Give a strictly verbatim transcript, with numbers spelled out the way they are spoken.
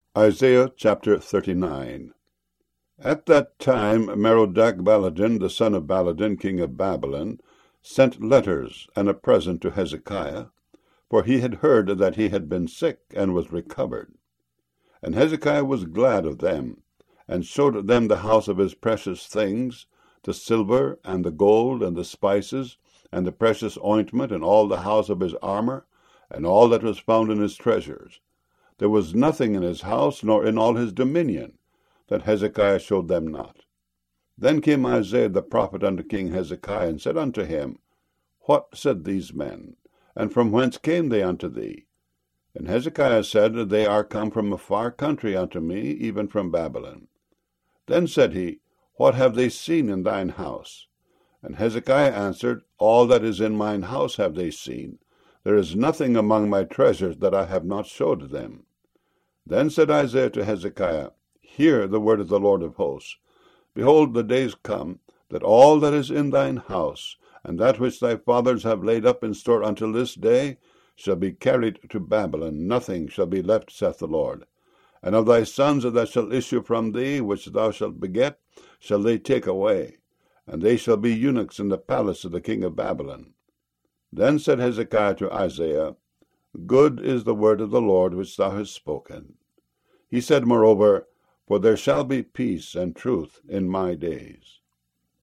Isaiah chapter thirty-nine. At that time Merodach-Baladan, the son of Baladan, king of Babylon, sent letters and a present to Hezekiah, for he had heard that he had been sick and was recovered. And Hezekiah was glad of them, and showed them the house of his precious things, the silver, and the gold, and the spices, and the precious ointment, and all the house of his armour, and all that was found in his treasures. There was nothing in his house, nor in all his dominion, that Hezekiah showed them not. Then came Isaiah the prophet unto King Hezekiah, and said unto him, What said these men? And from whence came they unto thee? And Hezekiah said, They are come from a far country unto me, even from Babylon. Then said he, What have they seen in thine house? And Hezekiah answered, All that is in mine house have they seen. There is nothing among my treasures that I have not showed them. Then said Isaiah to Hezekiah, Hear the word of the Lord of hosts. Behold, the days come, that all that is in thine house, and that which thy fathers have laid up in store until this day, shall be carried to Babylon. Nothing shall be left, saith the Lord. And of thy sons that shall issue from thee, which thou shalt beget, shall they take away, and they shall be eunuchs in the palace of the king of Babylon. Then said Hezekiah to Isaiah, Good is the word of the Lord which thou hast spoken. He said moreover, For there shall be peace and truth in my days.